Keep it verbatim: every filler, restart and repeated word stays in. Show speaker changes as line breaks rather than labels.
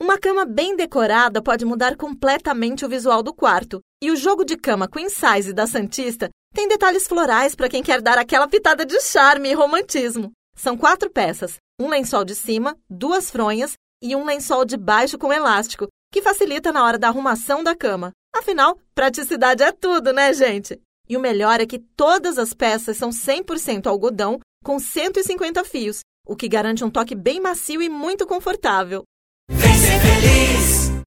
Uma cama bem decorada pode mudar completamente o visual do quarto. E o jogo de cama Queen Size da Santista tem detalhes florais para quem quer dar aquela pitada de charme e romantismo. São quatro peças, um lençol de cima, duas fronhas e um lençol de baixo com elástico, que facilita na hora da arrumação da cama. Afinal, praticidade é tudo, né, gente? E o melhor é que todas as peças são cem por cento algodão com cento e cinquenta fios, o que garante um toque bem macio e muito confortável.
Vem ser feliz!